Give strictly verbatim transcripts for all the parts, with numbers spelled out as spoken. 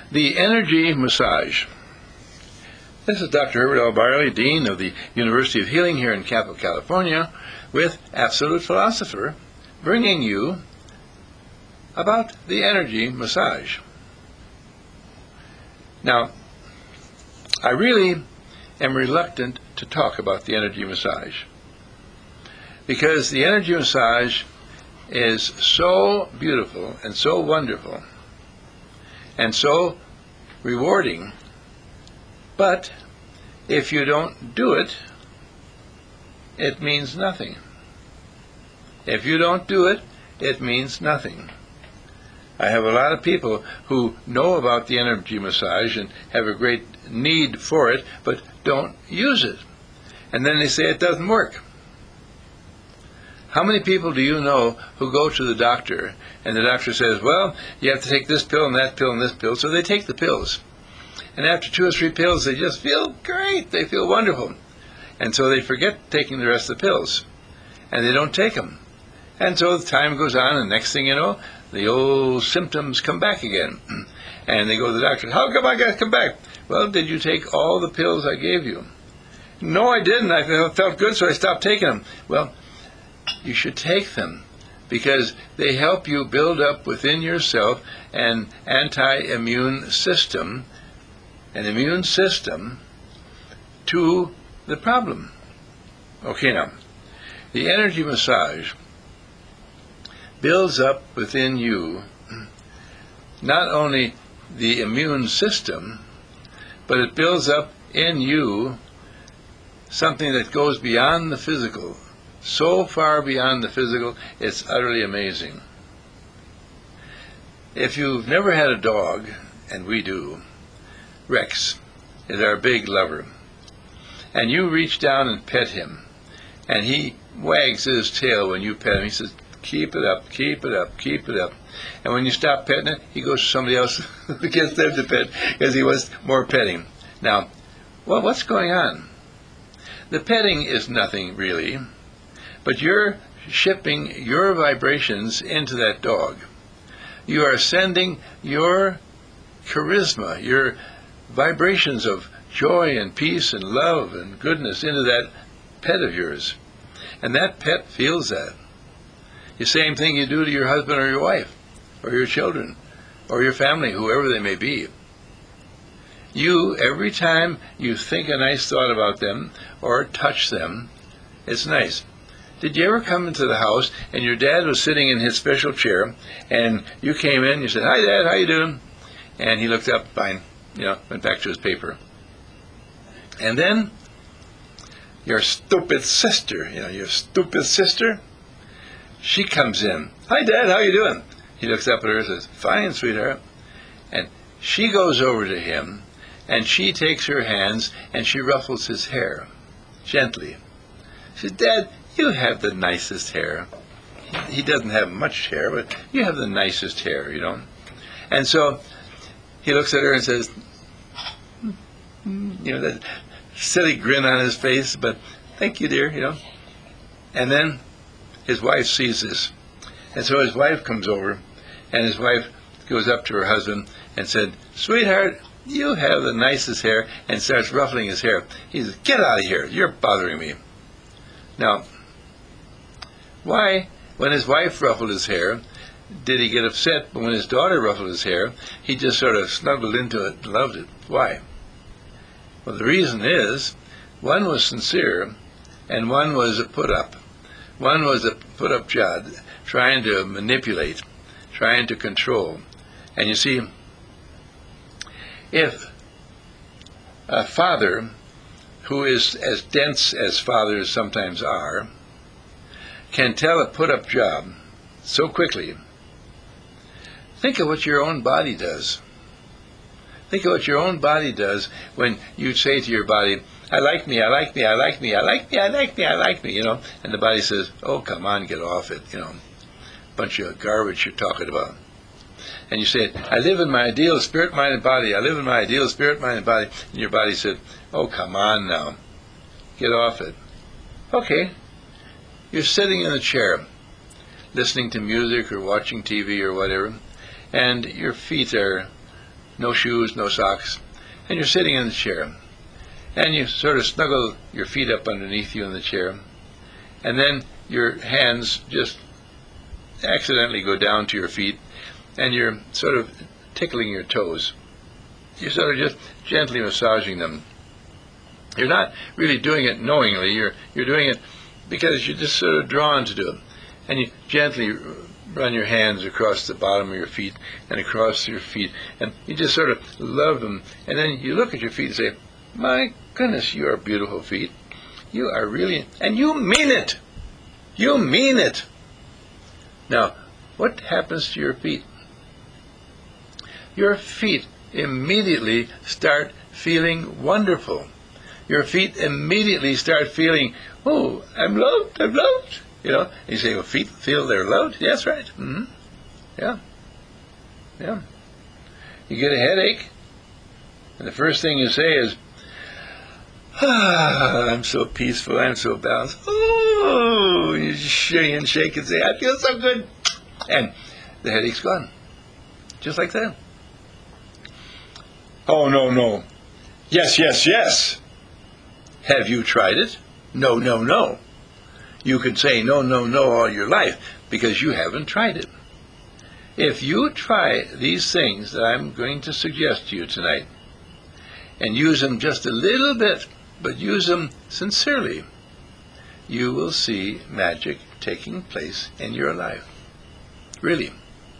The energy massage. This is Doctor Herbert L. Barley, Dean of the University of Healing here in Capital, California, with Absolute Philosopher, bringing you about the energy massage. Now, I really am reluctant to talk about the energy massage because the energy massage is so beautiful and so wonderful and so rewarding, but if you don't do it, it means nothing. If you don't do it, it means nothing. I have a lot of people who know about the energy massage and have a great need for it, but don't use it. And then they say it doesn't work. How many people do you know who go to the doctor and the doctor says, well, you have to take this pill and that pill and this pill, so they take the pills. And after two or three pills, they just feel great. They feel wonderful. And so they forget taking the rest of the pills. And they don't take them. And so the time goes on, and next thing you know, the old symptoms come back again. And they go to the doctor, how come I got to come back? Well, did you take all the pills I gave you? No, I didn't. I felt good, so I stopped taking them. Well, you should take them because they help you build up within yourself an anti-immune system, an immune system to the problem. Okay, now, the energy massage builds up within you not only the immune system, but it builds up in you something that goes beyond the physical, so far beyond the physical, it's utterly amazing. If you've never had a dog, and we do, Rex is our big lover, and you reach down and pet him, and he wags his tail when you pet him. He says, keep it up, keep it up, keep it up. And when you stop petting it, he goes to somebody else who gets them to pet because he wants more petting. Now, well, what's going on? The petting is nothing really, but you're shipping your vibrations into that dog. You are sending your charisma, your vibrations of joy and peace and love and goodness into that pet of yours. And that pet feels that. The same thing you do to your husband or your wife or your children or your family, whoever they may be. You, every time you think a nice thought about them or touch them, it's nice. Did you ever come into the house and your dad was sitting in his special chair and you came in, you said, hi Dad, how you doing? And he looked up, fine, you know, went back to his paper. And then your stupid sister, you know, your stupid sister, she comes in. Hi Dad, how you doing? He looks up at her and says, fine, sweetheart. And she goes over to him and she takes her hands and she ruffles his hair gently. She says, Dad, you have the nicest hair. He doesn't have much hair, but you have the nicest hair, you know. And so he looks at her and says, you know, that silly grin on his face, but thank you, dear, you know. And then his wife sees this. And so his wife comes over, and his wife goes up to her husband and said, sweetheart, you have the nicest hair, and starts ruffling his hair. He says, get out of here, you're bothering me. Now, why, when his wife ruffled his hair, did he get upset? But when his daughter ruffled his hair, he just sort of snuggled into it and loved it. Why? Well, the reason is, one was sincere, and one was a put-up. One was a put-up job, trying to manipulate, trying to control. And you see, if a father who is as dense as fathers sometimes are, can tell a put-up job so quickly, think of what your own body does. Think of what your own body does when you say to your body, I like me, I like me, I like me, I like me, I like me, I like me, you know, and the body says, oh, come on, get off it, you know, bunch of garbage you're talking about. And you say, I live in my ideal spirit, mind, and body, I live in my ideal spirit, mind, and body, and your body said, oh, come on now, get off it. Okay, you're sitting in a chair, listening to music or watching T V or whatever, and your feet are no shoes, no socks, and you're sitting in the chair. And you sort of snuggle your feet up underneath you in the chair, and then your hands just accidentally go down to your feet, and you're sort of tickling your toes. You're sort of just gently massaging them. You're not really doing it knowingly. You're you're doing it because you're just sort of drawn to do it. And you gently run your hands across the bottom of your feet and across your feet, and you just sort of love them. And then you look at your feet and say, "My goodness, you are beautiful feet. You are really," and you mean it. You mean it. Now, what happens to your feet? Your feet immediately start feeling wonderful. Your feet immediately start feeling, "Oh, I'm loved, I'm loved." You know, and you say, "Well, feet feel they're loved?" Yes, right. Mm-hmm. Yeah. Yeah. You get a headache, and the first thing you say is, "Ah, I'm so peaceful, I'm so balanced." Oh, you shake and shake and say, "I feel so good." And the headache's gone. Just like that. "Oh, no, no. Yes, yes, yes." Have you tried it? No, no, no. You could say no, no, no all your life because you haven't tried it. If you try these things that I'm going to suggest to you tonight and use them just a little bit, but use them sincerely, you will see magic taking place in your life. Really.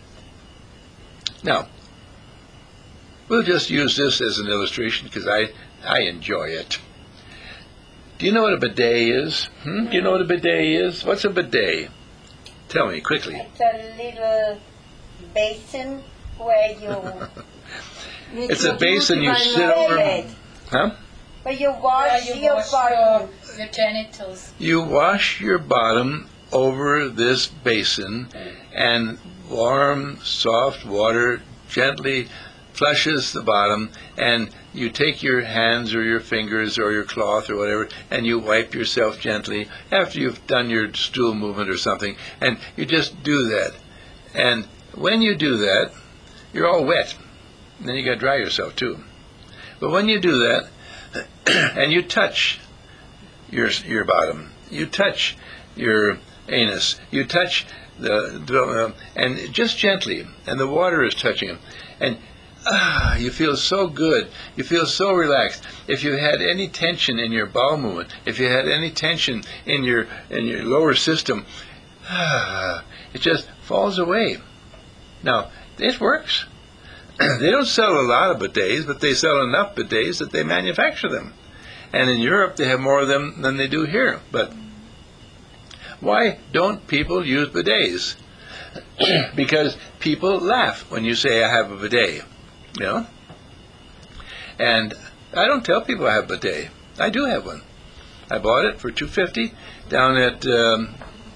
Now, we'll just use this as an illustration because I, I enjoy it. Do you know what a bidet is? Hmm? Do you know what a bidet is? What's a bidet? Tell me quickly. It's a little basin where you... It's a basin you sit over. Huh? Where you wash, yeah, you your wash bottom. Your, your genitals. You wash your bottom over this basin, and warm, soft water gently flushes the bottom, and you take your hands or your fingers or your cloth or whatever, and you wipe yourself gently after you've done your stool movement or something, and you just do that. And when you do that, you're all wet. And then you got to dry yourself too. But when you do that, and you touch your your bottom, you touch your anus, you touch the, the and just gently, and the water is touching them, and ah, you feel so good. You feel so relaxed. If you had any tension in your bowel movement, if you had any tension in your in your lower system, ah, it just falls away. Now, it works. They don't sell a lot of bidets, but they sell enough bidets that they manufacture them. And in Europe, they have more of them than they do here. But why don't people use bidets? Because people laugh when you say, "I have a bidet." You know? And I don't tell people I have a bidet. I do have one. I bought it for two dollars and fifty cents down at um,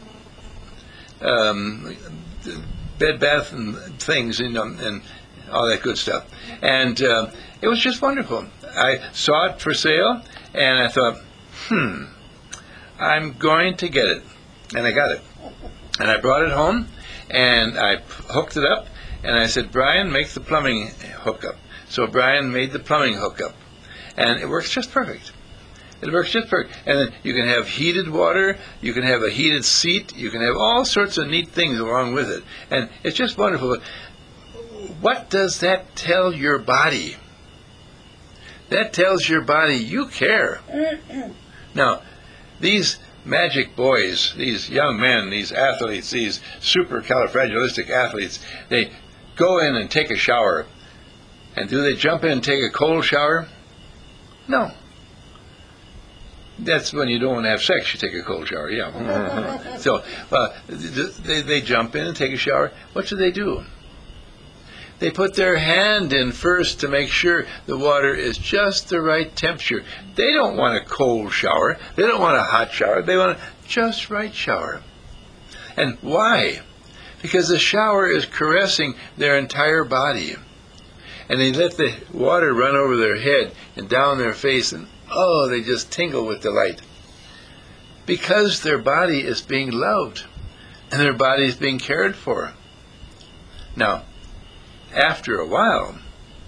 um, Bed Bath and Things, you know, and all that good stuff. And uh, it was just wonderful. I saw it for sale, and I thought, hmm, I'm going to get it. And I got it. And I brought it home, and I hooked it up, and I said, "Brian, make the plumbing hookup." So Brian made the plumbing hookup, and it works just perfect. It works just perfect. And then you can have heated water, you can have a heated seat, you can have all sorts of neat things along with it. And it's just wonderful. What does that tell your body? That tells your body you care. Now, these magic boys, these young men, these athletes, these supercalifragilistic athletes, they go in and take a shower. And do they jump in and take a cold shower? No. That's when you don't want to have sex, you take a cold shower, yeah. So, uh, they, they jump in and take a shower. What do they do? They put their hand in first to make sure the water is just the right temperature. They don't want a cold shower. They don't want a hot shower. They want a just right shower. And why? Because the shower is caressing their entire body. And they let the water run over their head and down their face, and oh, they just tingle with delight. Because their body is being loved, and their body is being cared for. Now, after a while,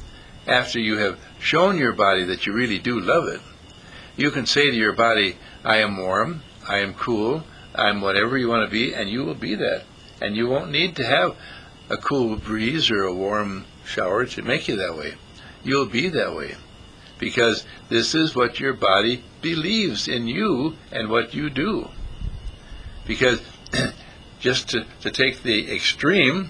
after you have shown your body that you really do love it, you can say to your body, I am warm, I am cool, I'm whatever you want to be, and you will be that. And you won't need to have a cool breeze or a warm shower to make you that way. You'll be that way. Because this is what your body believes in you and what you do. Because just to, to take the extreme,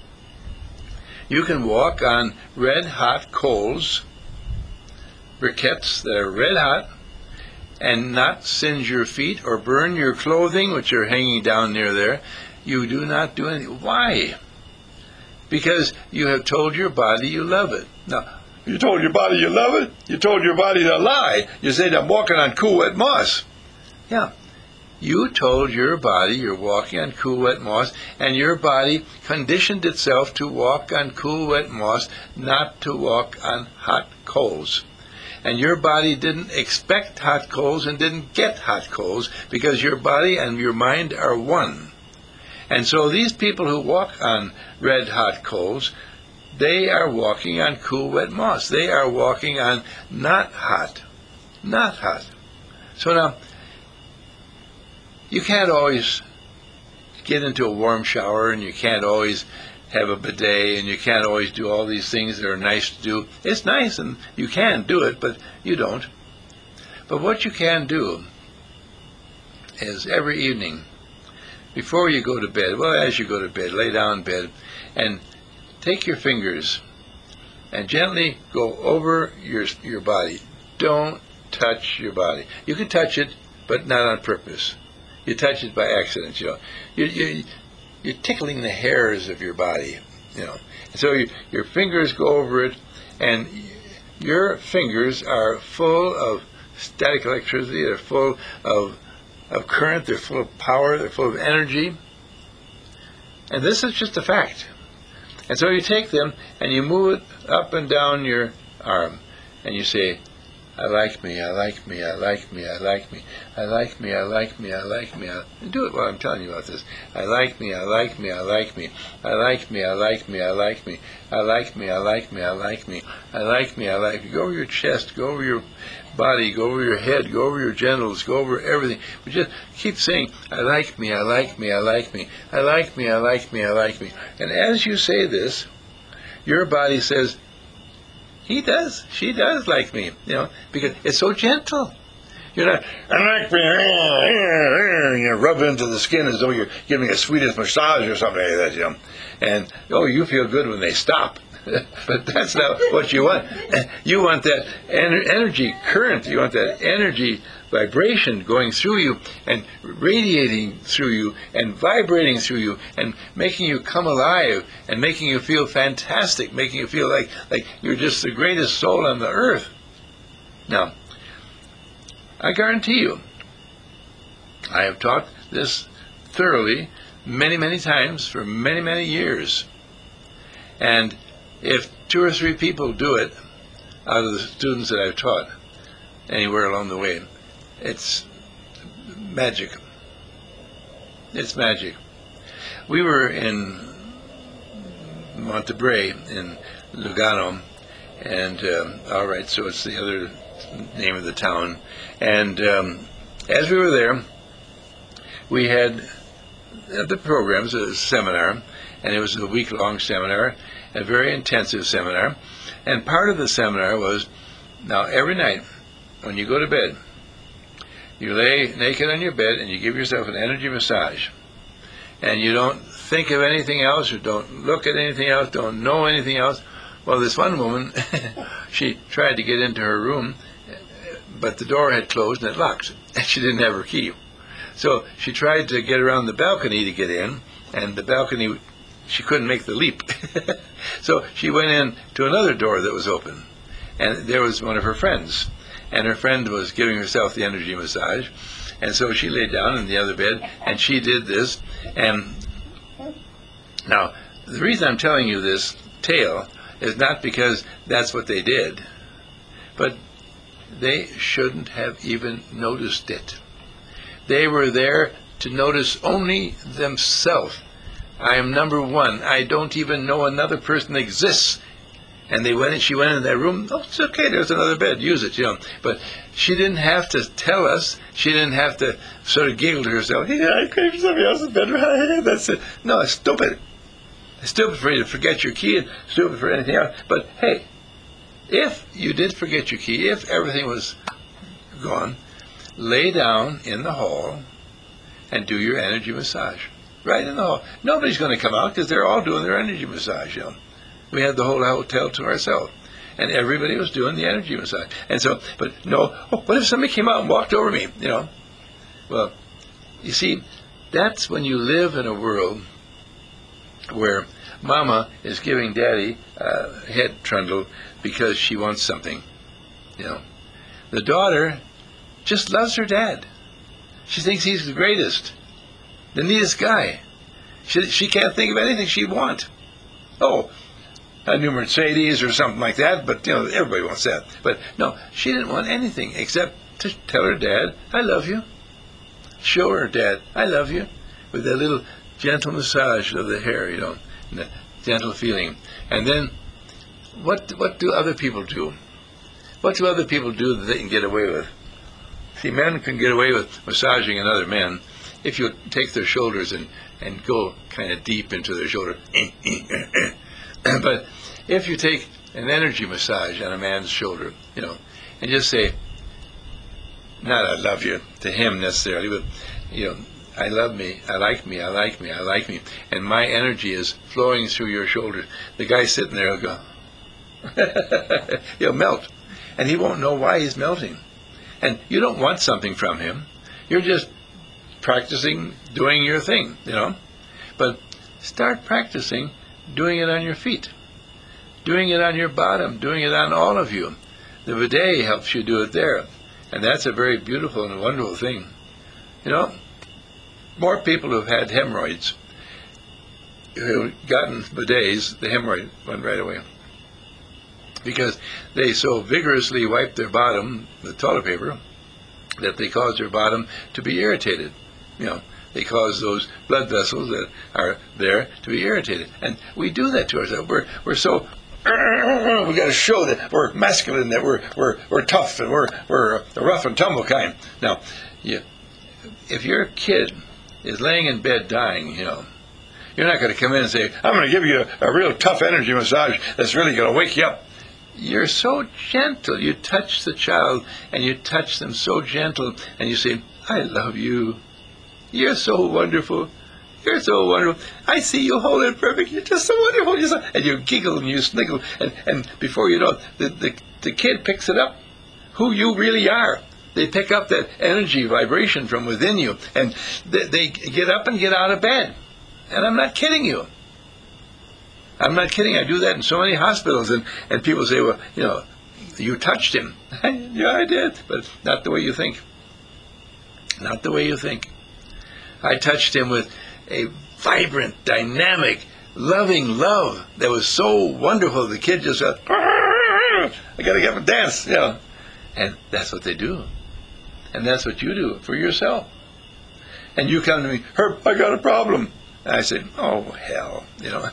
you can walk on red hot coals, briquettes that are red hot, and not singe your feet or burn your clothing, which are hanging down near there. You do not do anything. Why? Because you have told your body you love it. Now, you told your body you love it? You told your body to lie. You said, I'm walking on cool, wet moss. Yeah. You told your body you're walking on cool, wet moss, and your body conditioned itself to walk on cool, wet moss, not to walk on hot coals. And your body didn't expect hot coals and didn't get hot coals because your body and your mind are one. And so these people who walk on red hot coals, they are walking on cool, wet moss. They are walking on not hot. Not hot. So now, you can't always get into a warm shower, and you can't always have a bidet, and you can't always do all these things that are nice to do. It's nice, and you can do it, but you don't. But what you can do is every evening, before you go to bed, well, as you go to bed, lay down in bed, and take your fingers and gently go over your your body. Don't touch your body. You can touch it, but not on purpose. You touch it by accident, you know. You, you, you're tickling the hairs of your body, you know. And so you, your fingers go over it, and your fingers are full of static electricity. They're full of, of current. They're full of power. They're full of energy. And this is just a fact. And so you take them, and you move it up and down your arm, and you say, I like me, I like me, I like me, I like me, I like me, I like me, I like me. I, do it while I'm telling you about this. I like me, I like me, I like me, I like me, I like me, I like me, I like me, I like me, I like me, I like me, I like me. Go over your chest, go over your body, go over your head, go over your genitals, go over everything. But just keep saying, I like me, I like me, I like me, I like me, I like me, I like me. And as you say this, your body says, he does, she does like me, you know, because it's so gentle. You're not, I like me, you rub into the skin as though you're giving a Swedish massage or something like that, you know. And, oh, you feel good when they stop. But that's not what you want. You want that ener- energy current, you want that energy vibration going through you and radiating through you and vibrating through you and making you come alive and making you feel fantastic, making you feel like, like you're just the greatest soul on the earth. Now, I guarantee you, I have taught this thoroughly many, many times for many, many years. And if two or three people do it out of the students that I've taught anywhere along the way, it's magic. It's magic. We were in Montebrae in Lugano, and um, all right, so it's the other name of the town. And um, as we were there, we had the programs, a seminar, and it was a week-long seminar, a very intensive seminar. And part of the seminar was, now every night when you go to bed, you lay naked on your bed and you give yourself an energy massage. And you don't think of anything else, or don't look at anything else, don't know anything else. Well, this one woman, she tried to get into her room, but the door had closed and it locked, and she didn't have her key. So she tried to get around the balcony to get in, and the balcony, she couldn't make the leap. So she went in to another door that was open, and there was one of her friends, and her friend was giving herself the energy massage, and so she laid down in the other bed, and she did this. And now, the reason I'm telling you this tale is not because that's what they did, but they shouldn't have even noticed it. They were there to notice only themselves. I am number one. I don't even know another person exists. And they went in, she went in that room, oh, it's okay, there's another bed, use it, you know. But she didn't have to tell us, she didn't have to sort of giggle to herself, hey, I came to somebody else's bedroom, that's it. No, it's stupid. It's stupid for you to forget your key, and stupid for anything else. But hey, if you did forget your key, if everything was gone, lay down in the hall and do your energy massage. Right in the hall. Nobody's going to come out because they're all doing their energy massage, you know. We had the whole hotel to ourselves. And everybody was doing the energy massage. And so, but no, oh, what if somebody came out and walked over me, you know? Well, you see, that's when you live in a world where Mama is giving Daddy a head trundle because she wants something, you know. The daughter just loves her dad. She thinks he's the greatest, the neatest guy. She, she can't think of anything she'd want. Oh, a new Mercedes or something like that, but, you know, everybody wants that. But, no, she didn't want anything except to tell her dad, I love you. Show her dad, I love you, with that little gentle massage of the hair, you know, and that gentle feeling. And then, what what do other people do? What do other people do that they can get away with? See, men can get away with massaging another man if you take their shoulders and, and go kind of deep into their shoulder. But if you take an energy massage on a man's shoulder, you know, and just say, not I love you to him necessarily, but, you know, I love me, I like me, I like me, I like me, and my energy is flowing through your shoulders. The guy sitting there will go, he'll melt, and he won't know why he's melting. And you don't want something from him. You're just practicing doing your thing, you know. But start practicing doing it on your feet, doing it on your bottom, doing it on all of you. The bidet helps you do it there. And that's a very beautiful and wonderful thing. You know, more people who've had hemorrhoids, who've gotten bidets, the hemorrhoid went right away. Because they so vigorously wipe their bottom with toilet paper that they cause their bottom to be irritated. You know, they cause those blood vessels that are there to be irritated. And we do that to ourselves. We're, we're so, we got to show that we're masculine, that we're, we're, we're tough, and we're, we're a rough and tumble kind. Now, you, if your kid is laying in bed dying, you know, you're not going to come in and say, I'm going to give you a, a real tough energy massage that's really going to wake you up. You're so gentle. You touch the child, and you touch them so gentle, and you say, I love you. You're so wonderful. You're so wonderful. I see you holding it perfect. You're just so wonderful. You're so... And you giggle and you sniggle, and, and before you know it, the, the, the kid picks it up, who you really are. They pick up that energy vibration from within you, and they, they get up and get out of bed. And I'm not kidding you. I'm not kidding. I do that in so many hospitals, and, and people say, well, you know, you touched him. Yeah, I did, but not the way you think. Not the way you think. I touched him with a vibrant, dynamic, loving love that was so wonderful. The kid just said, I got to get him a dance, you know. And that's what they do. And that's what you do for yourself. And you come to me, Herb, I got a problem. And I said, oh, hell, you know.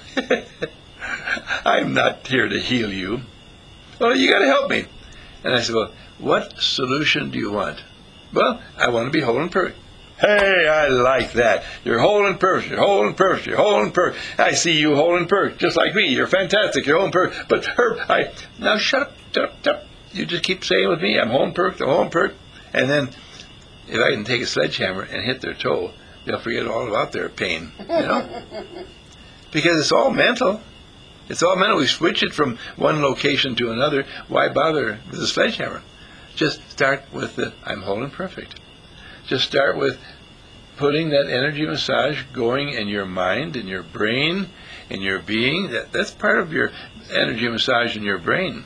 I'm not here to heal you. Well, you got to help me. And I said, well, what solution do you want? Well, I want to be whole and perfect. Hey, I like that. You're whole and perfect. You're whole and perfect. You're whole and perfect. I see you whole and perfect, just like me. You're fantastic. You're whole and perfect. But Herb, I now shut up, shut up, shut up. You just keep saying with me, I'm whole and perfect. I'm whole and perfect. And then, if I can take a sledgehammer and hit their toe, they'll forget all about their pain. You know, because it's all mental. It's all mental. We switch it from one location to another. Why bother with a sledgehammer? Just start with the I'm whole and perfect. Just start with putting that energy massage going in your mind, in your brain, in your being. That, that's part of your energy massage in your brain.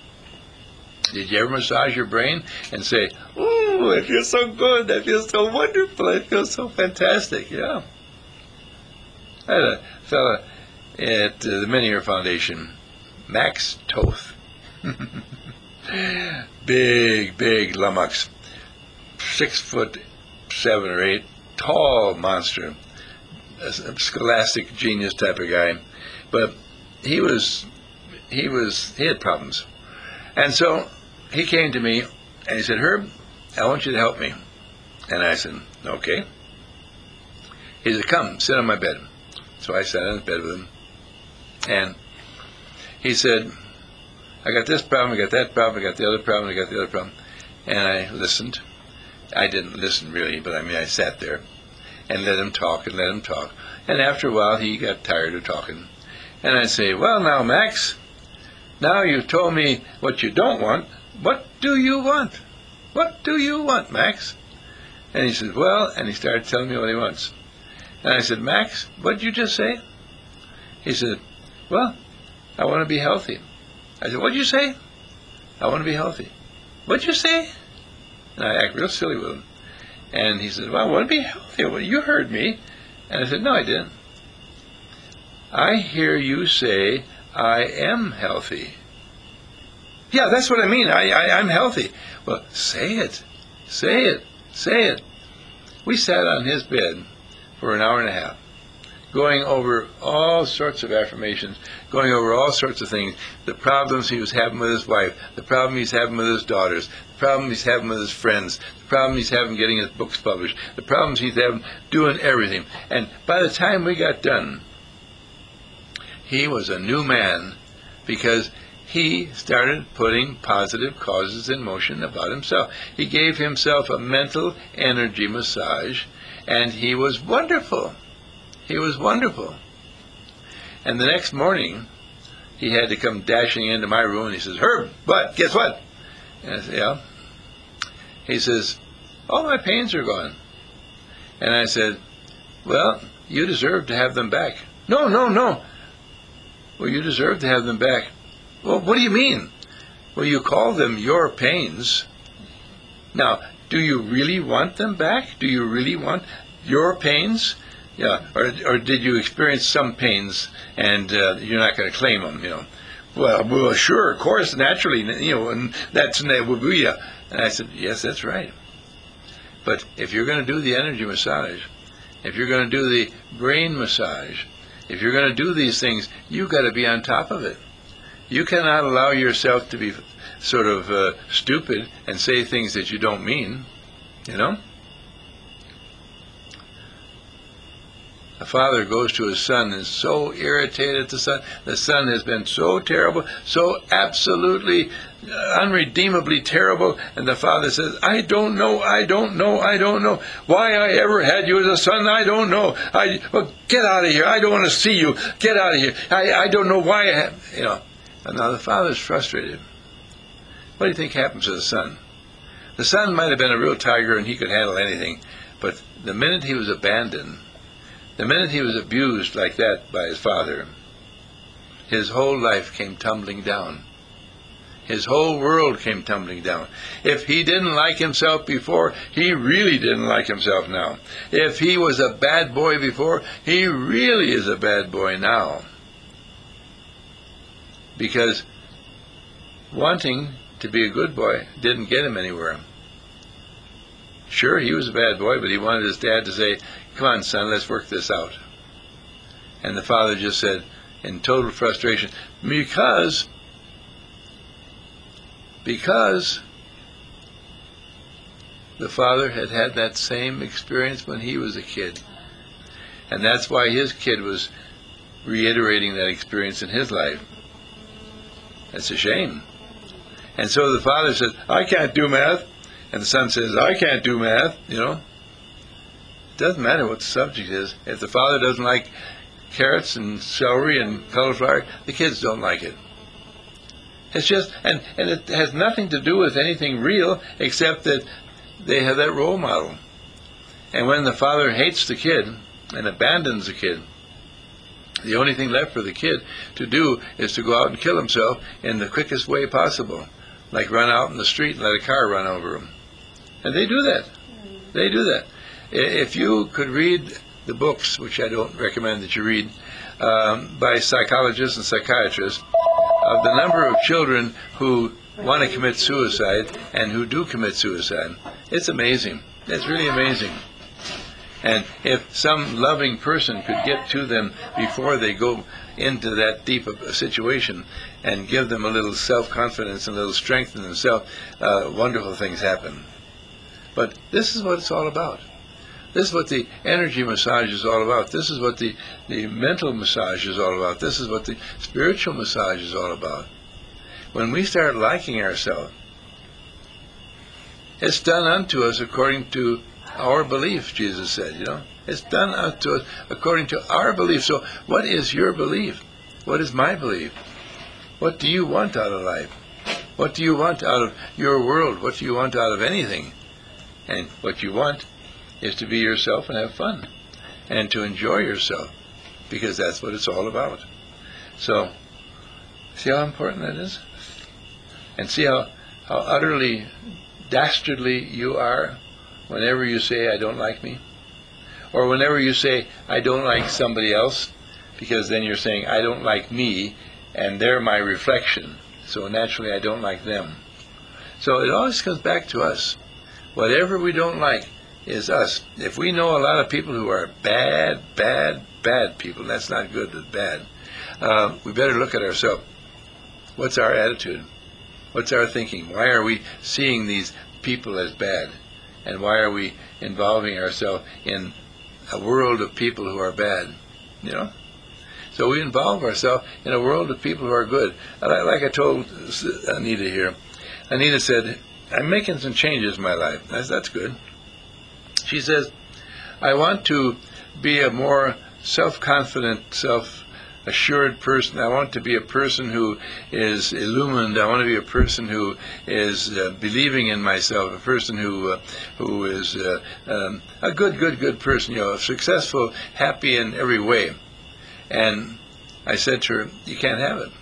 Did you ever massage your brain and say, ooh, it feels so good, that feels so wonderful, it feels so fantastic? Yeah. I had a fella at uh, the Meniere Foundation, Max Toth. big, big lummox. Six foot seven or eight, tall monster, a scholastic genius type of guy. But he was he was he had problems. And so he came to me and he said, Herb, I want you to help me. And I said, okay. He said, come, sit on my bed. So I sat on his bed with him. And he said, I got this problem, I got that problem, I got the other problem, I got the other problem. And I listened. I didn't listen really, but I mean, I sat there and let him talk and let him talk. And after a while, he got tired of talking. And I'd say, well, now, Max, now you've told me what you don't want. What do you want? What do you want, Max? And he said, well, and he started telling me what he wants. And I said, Max, what did you just say? He said, well, I want to be healthy. I said, what did you say? I want to be healthy. What did you say? And I act real silly with him. And he said, well, I want to be healthy. Well, you heard me. And I said, no, I didn't. I hear you say, I am healthy. Yeah, that's what I mean. I, I, I'm healthy. Well, say it. Say it. Say it. We sat on his bed for an hour and a half, going over all sorts of affirmations, going over all sorts of things, the problems he was having with his wife, the problem he's having with his daughters, the problem he's having with his friends, the problem he's having getting his books published, the problems he's having doing everything. And by the time we got done, he was a new man because he started putting positive causes in motion about himself. He gave himself a mental energy massage, and he was wonderful. He was wonderful. And the next morning, he had to come dashing into my room, and he says, Herb, what? Guess what? And I said, yeah. He says, all my pains are gone. And I said, well, you deserve to have them back. No, no, no. Well, you deserve to have them back. Well, what do you mean? Well, you call them your pains. Now, do you really want them back? Do you really want your pains? Yeah, or or did you experience some pains and uh, you're not going to claim them? You know, well, well, sure, of course, naturally, you know, and that's that would be. Uh, and I said, yes, that's right. But if you're going to do the energy massage, if you're going to do the brain massage, if you're going to do these things, you've got to be on top of it. You cannot allow yourself to be sort of uh, stupid and say things that you don't mean, you know? A father goes to his son and is so irritated at the son. The son has been so terrible, so absolutely uh, unredeemably terrible. And the father says, I don't know, I don't know, I don't know. Why I ever had you as a son, I don't know. I well, get out of here. I don't want to see you. Get out of here. I, I don't know why I have, you know. And now the father's frustrated. What do you think happens to the son? The son might have been a real tiger and he could handle anything. But the minute he was abandoned, the minute he was abused like that by his father, his whole life came tumbling down. His whole world came tumbling down. If he didn't like himself before, he really didn't like himself now. If he was a bad boy before, he really is a bad boy now. Because wanting to be a good boy didn't get him anywhere. Sure, he was a bad boy, but he wanted his dad to say, come on, son, let's work this out. And the father just said, in total frustration, because, because the father had had that same experience when he was a kid. And that's why his kid was reiterating that experience in his life. That's a shame. And so the father says, I can't do math. And the son says, I can't do math, you know. It doesn't matter what the subject is. If the father doesn't like carrots and celery and cauliflower, the kids don't like it. It's just, and, and it has nothing to do with anything real except that they have that role model. And when the father hates the kid and abandons the kid, the only thing left for the kid to do is to go out and kill himself in the quickest way possible, like run out in the street and let a car run over him. And they do that. They do that. If you could read the books, which I don't recommend that you read, um, by psychologists and psychiatrists, of the number of children who want to commit suicide and who do commit suicide, it's amazing. It's really amazing. And if some loving person could get to them before they go into that deep of a situation and give them a little self-confidence and a little strength in themselves, uh, wonderful things happen. But this is what it's all about. This is what the energy massage is all about. This is what the, the mental massage is all about. This is what the spiritual massage is all about. When we start liking ourselves, it's done unto us according to our belief, Jesus said, you know. It's done unto us according to our belief. So what is your belief? What is my belief? What do you want out of life? What do you want out of your world? What do you want out of anything? And what you want is to be yourself and have fun and to enjoy yourself, because that's what it's all about. So, see how important that is? And see how, how utterly dastardly you are whenever you say, I don't like me. Or whenever you say, I don't like somebody else, because then you're saying, I don't like me, and they're my reflection. So naturally, I don't like them. So it always comes back to us. Whatever we don't like is us. If we know a lot of people who are bad, bad, bad people, that's not good, but bad, uh, we better look at ourselves. What's our attitude? What's our thinking? Why are we seeing these people as bad? And why are we involving ourselves in a world of people who are bad? You know? So we involve ourselves in a world of people who are good. Like I told Anita here, Anita said, I'm making some changes in my life. That's, that's good. She says, I want to be a more self-confident, self-assured person. I want to be a person who is illumined. I want to be a person who is uh, believing in myself, a person who uh, who is uh, um, a good, good, good person, you know, successful, happy in every way. And I said to her, you can't have it.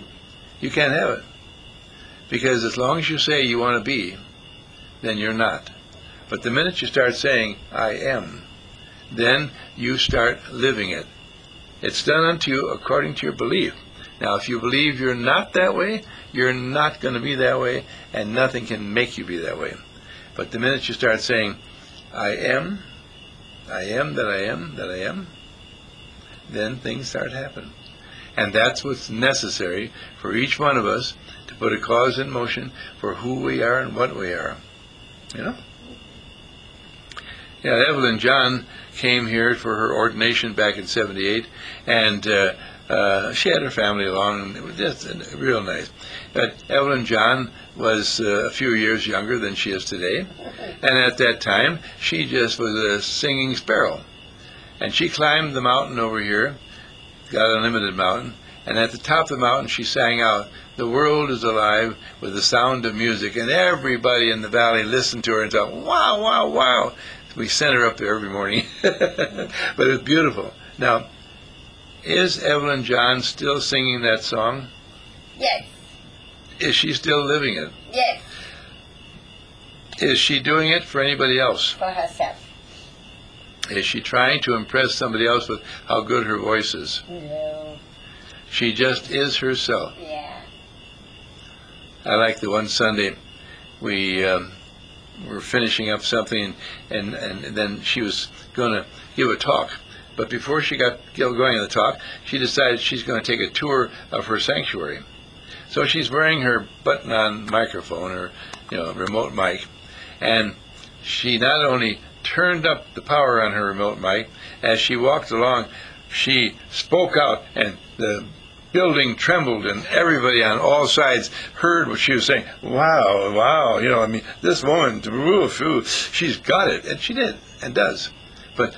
You can't have it. Because as long as you say you want to be, then you're not. But the minute you start saying, I am, then you start living it. It's done unto you according to your belief. Now, if you believe you're not that way, you're not going to be that way, and nothing can make you be that way. But the minute you start saying, I am, I am that I am, that I am, then things start happening. And that's what's necessary for each one of us to put a cause in motion for who we are and what we are. You know? Yeah, Evelyn John came here for her ordination back in seventy-eight, and uh, uh, she had her family along, and it was just uh, real nice. But Evelyn John was uh, a few years younger than she is today, and at that time, she just was a singing sparrow. And she climbed the mountain over here, got Unlimited Mountain, and at the top of the mountain she sang out, the world is alive with the sound of music, and everybody in the valley listened to her and thought, wow, wow, wow. We sent her up there every morning, but it's beautiful. Now, is Evelyn John still singing that song? Yes. Is she still living it? Yes. Is she doing it for anybody else? For herself. Is she trying to impress somebody else with how good her voice is? No. She just is herself. Yeah. I like the one Sunday we um, were finishing up something, and, and, and then she was going to give a talk. But before she got going in the talk, she decided she's going to take a tour of her sanctuary. So she's wearing her button-on microphone, or you know, remote mic, and she not only turned up the power on her remote mic, as she walked along, she spoke out, and the building trembled, and everybody on all sides heard what she was saying. Wow, wow, you know, I mean, this woman, oof, oof, she's got it, and she did, and does. But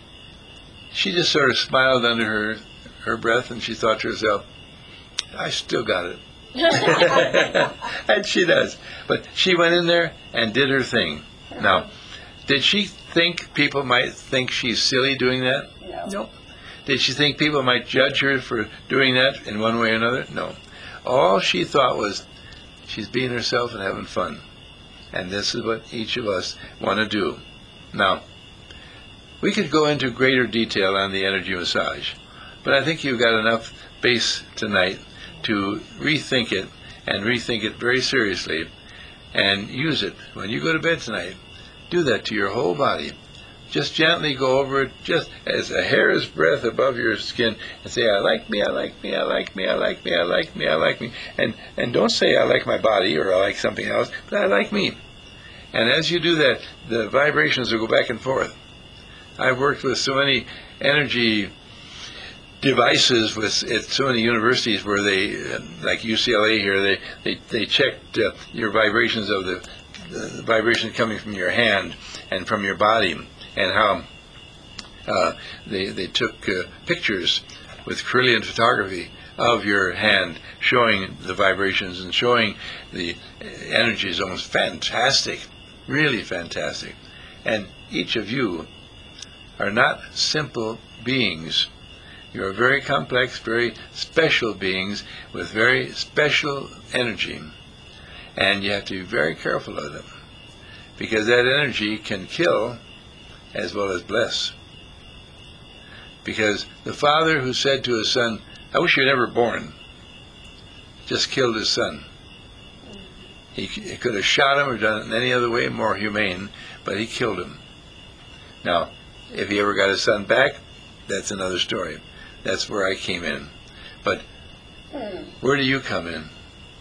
she just sort of smiled under her, her breath, and she thought to herself, I still got it. And she does. But she went in there and did her thing. Now, did she think people might think she's silly doing that? No. No. Did she think people might judge her for doing that in one way or another? No. All she thought was, she's being herself and having fun. And this is what each of us want to do. Now, we could go into greater detail on the energy massage, but I think you've got enough base tonight to rethink it, and rethink it very seriously, and use it. When you go to bed tonight, do that to your whole body. Just gently go over it, just as a hair's breadth above your skin, and say, I like me, I like me, I like me, I like me, I like me, I like me. And, and don't say I like my body or I like something else, but I like me. And as you do that, the vibrations will go back and forth. I've worked with so many energy devices with at so many universities where they, like U C L A here, they they, they checked uh, your vibrations of the, the vibration coming from your hand and from your body, and how uh, they they took uh, pictures with Kirlian photography of your hand, showing the vibrations and showing the energy zones. Fantastic, really fantastic. And each of you are not simple beings. You are very complex, very special beings with very special energy. And you have to be very careful of them, because that energy can kill as well as bless. Because the father who said to his son, I wish you were never born, just killed his son. He, he could have shot him or done it in any other way, more humane, but he killed him. Now, if he ever got his son back, that's another story. That's where I came in. But where do you come in?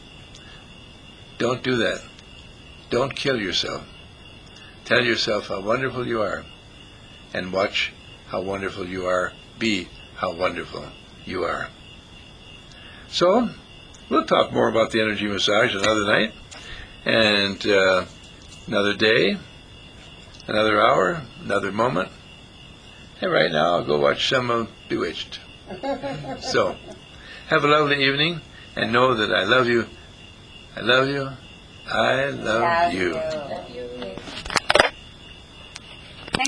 Don't do that. Don't kill yourself. Tell yourself how wonderful you are, and watch how wonderful you are. Be how wonderful you are. So, we'll talk more about the energy massage another night, and uh, another day, another hour, another moment. And right now, I'll go watch some of Bewitched. So, have a lovely evening, and know that I love you. I love you. I love, Love you. you. Love you.